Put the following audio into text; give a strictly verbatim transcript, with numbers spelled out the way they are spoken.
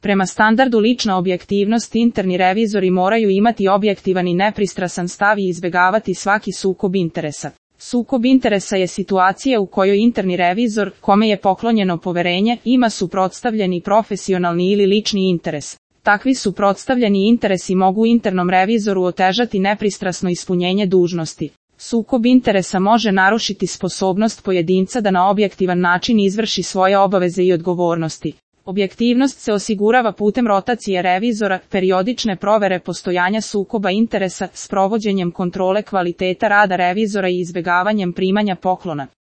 Prema standardu lična objektivnost interni revizori moraju imati objektivan i nepristrasan stav i izbjegavati svaki sukob interesa. Sukob interesa je situacija u kojoj interni revizor, kome je poklonjeno poverenje, ima suprotstavljeni profesionalni ili lični interes. Takvi suprotstavljeni interesi mogu internom revizoru otežati nepristrasno ispunjenje dužnosti. Sukob interesa može narušiti sposobnost pojedinca da na objektivan način izvrši svoje obaveze i odgovornosti. Objektivnost se osigurava putem rotacije revizora, periodične provere postojanja sukoba interesa, s provođenjem kontrole kvaliteta rada revizora i izbjegavanjem primanja poklona.